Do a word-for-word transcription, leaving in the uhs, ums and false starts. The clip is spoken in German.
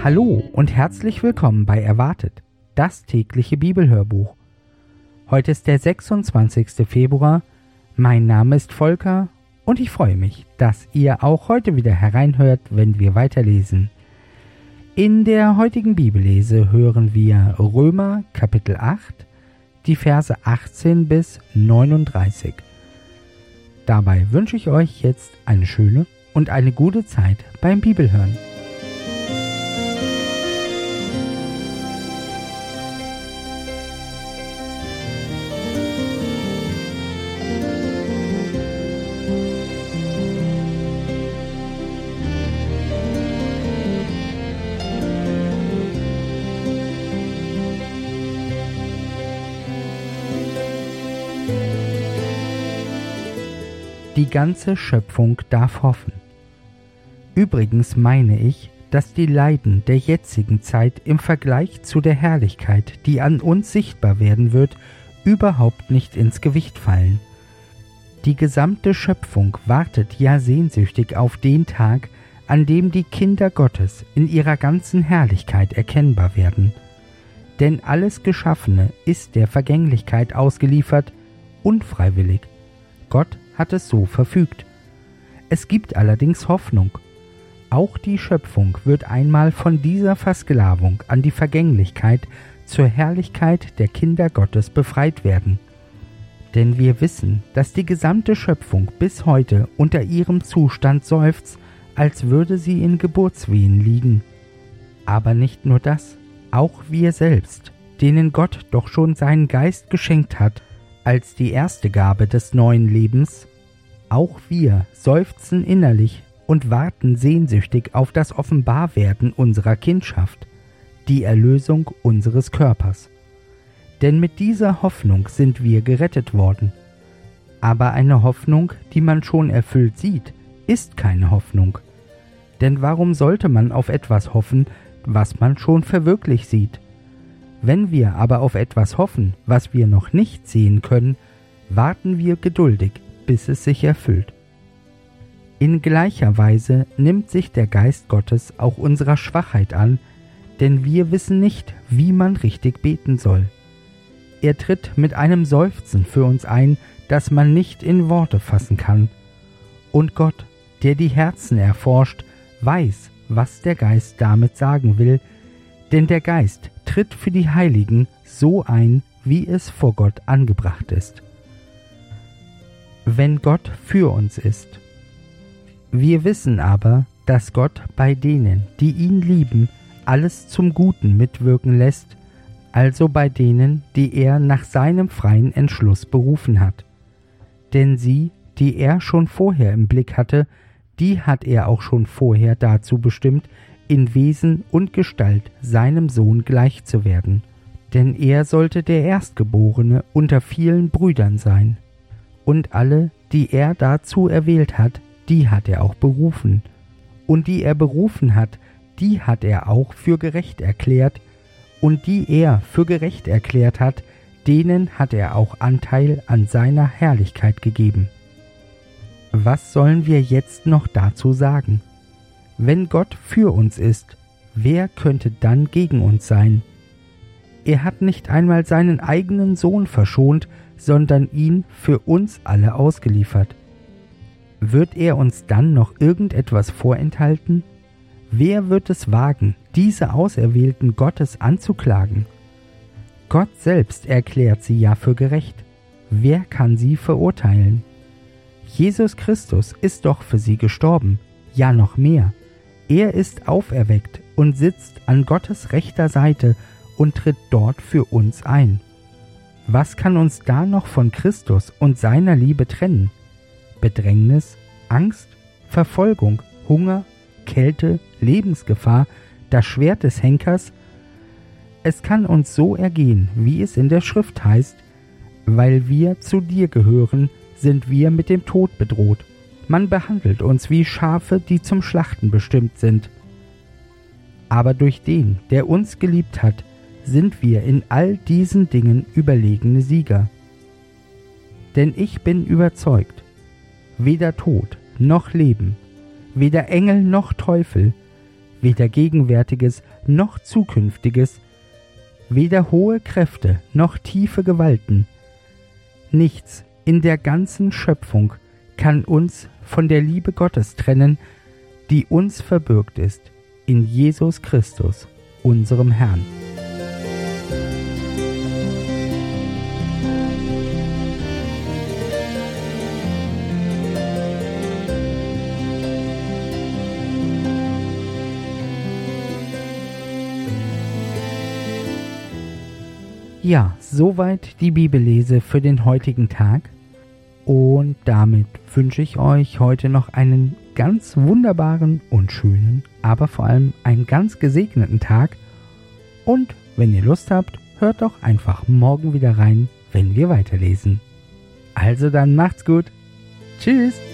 Hallo und herzlich willkommen bei Erwartet, das tägliche Bibelhörbuch. Heute ist der sechsundzwanzigste Februar, mein Name ist Volker und ich freue mich, dass ihr auch heute wieder hereinhört, wenn wir weiterlesen. In der heutigen Bibellese hören wir Römer Kapitel acht, die Verse achtzehn bis neununddreißig. Dabei wünsche ich euch jetzt eine schöne und eine gute Zeit beim Bibelhören. Die ganze Schöpfung darf hoffen. Übrigens meine ich, dass die Leiden der jetzigen Zeit im Vergleich zu der Herrlichkeit, die an uns sichtbar werden wird, überhaupt nicht ins Gewicht fallen. Die gesamte Schöpfung wartet ja sehnsüchtig auf den Tag, an dem die Kinder Gottes in ihrer ganzen Herrlichkeit erkennbar werden. Denn alles Geschaffene ist der Vergänglichkeit ausgeliefert, unfreiwillig. Gott hat es so verfügt. Es gibt allerdings Hoffnung. Auch die Schöpfung wird einmal von dieser Versklavung an die Vergänglichkeit zur Herrlichkeit der Kinder Gottes befreit werden. Denn wir wissen, dass die gesamte Schöpfung bis heute unter ihrem Zustand seufzt, als würde sie in Geburtswehen liegen. Aber nicht nur das, auch wir selbst, denen Gott doch schon seinen Geist geschenkt hat, als die erste Gabe des neuen Lebens, auch wir seufzen innerlich und warten sehnsüchtig auf das Offenbarwerden unserer Kindschaft, die Erlösung unseres Körpers. Denn mit dieser Hoffnung sind wir gerettet worden. Aber eine Hoffnung, die man schon erfüllt sieht, ist keine Hoffnung. Denn warum sollte man auf etwas hoffen, was man schon verwirklicht sieht? Wenn wir aber auf etwas hoffen, was wir noch nicht sehen können, warten wir geduldig, bis es sich erfüllt. In gleicher Weise nimmt sich der Geist Gottes auch unserer Schwachheit an, denn wir wissen nicht, wie man richtig beten soll. Er tritt mit einem Seufzen für uns ein, das man nicht in Worte fassen kann. Und Gott, der die Herzen erforscht, weiß, was der Geist damit sagen will, denn der Geist tritt für die Heiligen so ein, wie es vor Gott angebracht ist. Wenn Gott für uns ist. Wir wissen aber, dass Gott bei denen, die ihn lieben, alles zum Guten mitwirken lässt, also bei denen, die er nach seinem freien Entschluss berufen hat. Denn sie, die er schon vorher im Blick hatte, die hat er auch schon vorher dazu bestimmt, in Wesen und Gestalt seinem Sohn gleich zu werden. Denn er sollte der Erstgeborene unter vielen Brüdern sein. Und alle, die er dazu erwählt hat, die hat er auch berufen. Und die er berufen hat, die hat er auch für gerecht erklärt. Und die er für gerecht erklärt hat, denen hat er auch Anteil an seiner Herrlichkeit gegeben. Was sollen wir jetzt noch dazu sagen? Wenn Gott für uns ist, wer könnte dann gegen uns sein? Er hat nicht einmal seinen eigenen Sohn verschont, sondern ihn für uns alle ausgeliefert. Wird er uns dann noch irgendetwas vorenthalten? Wer wird es wagen, diese Auserwählten Gottes anzuklagen? Gott selbst erklärt sie ja für gerecht. Wer kann sie verurteilen? Jesus Christus ist doch für sie gestorben, ja noch mehr. Er ist auferweckt und sitzt an Gottes rechter Seite und tritt dort für uns ein. Was kann uns da noch von Christus und seiner Liebe trennen? Bedrängnis, Angst, Verfolgung, Hunger, Kälte, Lebensgefahr, das Schwert des Henkers? Es kann uns so ergehen, wie es in der Schrift heißt: Weil wir zu dir gehören, sind wir mit dem Tod bedroht. Man behandelt uns wie Schafe, die zum Schlachten bestimmt sind. Aber durch den, der uns geliebt hat, sind wir in all diesen Dingen überlegene Sieger. Denn ich bin überzeugt, weder Tod noch Leben, weder Engel noch Teufel, weder Gegenwärtiges noch Zukünftiges, weder hohe Kräfte noch tiefe Gewalten. Nichts in der ganzen Schöpfung kann uns von der Liebe Gottes trennen, die uns verbürgt ist in Jesus Christus, unserem Herrn. Ja, soweit die Bibellese für den heutigen Tag. Und damit wünsche ich euch heute noch einen ganz wunderbaren und schönen, aber vor allem einen ganz gesegneten Tag. Und wenn ihr Lust habt, hört doch einfach morgen wieder rein, wenn wir weiterlesen. Also dann macht's gut. Tschüss.